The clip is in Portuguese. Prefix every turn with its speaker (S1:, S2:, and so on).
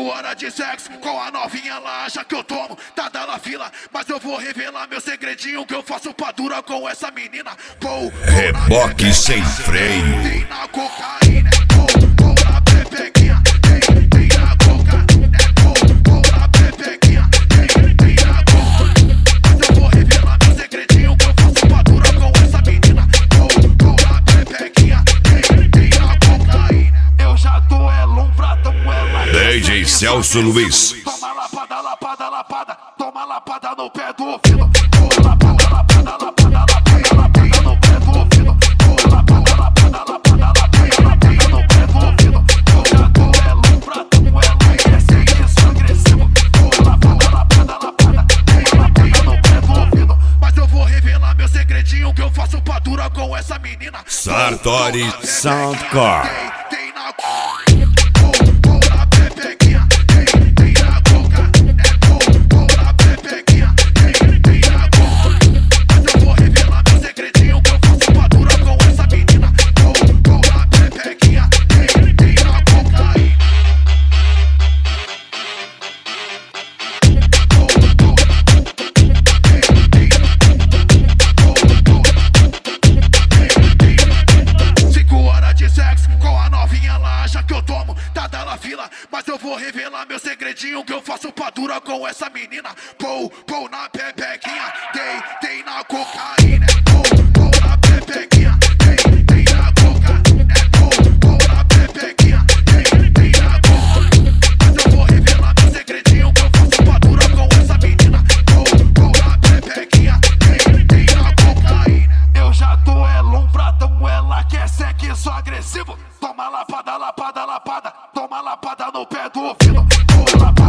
S1: horas de sexo com a novinha, ela acha que eu tomo, tá dando fila. Mas eu vou revelar meu segredinho, que eu faço pra dura com essa menina.
S2: Reboque sem freio.
S1: Tem na cocaína, na pepequinha. Tem na coca, na pepequinha. Tem na coca. Mas eu vou revelar meu segredinho, que eu faço pra dura com essa menina. Na pepequinha. Tem na cocaína. Eu já tô elumbrado com ela.
S2: DJ Celso Luiz.
S1: Toma lapada, lapada, lapada. Toma lapada no pé do ouvido. Toma lapada, lapada, lapada, lapada, lapada no pé do ouvido. Toma lapada, lapada, lapada, lapada, lapada no pé do ouvido. Eu já tô elumbrado com ela e esse isso agressivo. Toma lapada, lapada, lapada, toma lapada no pé do ouvido. Mas eu vou revelar meu segredinho, que eu faço pra dura com essa menina.
S2: Sartori Soundcore.
S1: Tem na pepequinha. Tem na coca. Na pepequinha. Tem na coca. Mas eu vou revelar meu segredinho, que eu faço pra dura com essa menina. Na pepequinha. Tem na cocaína. De sexo com a novinha, ela acha que eu tomo, tá dando fila. Mas eu vou revelar meu segredinho, que eu faço pra dura com essa menina. Pou na pepequinha, tem na cocaína. Pou na pepequinha, tem na coca. Pou na pepequinha, tem na coca. Mas eu vou revelar meu segredinho, que eu faço pra dura com essa menina. Pou na pepequinha, tem na cocaína. Eu já tô elumbrado com ela, que é sexo agressivo. Toma lapada, lapada, lapada. Toma lapada no pé do ouvido. Toma lapada.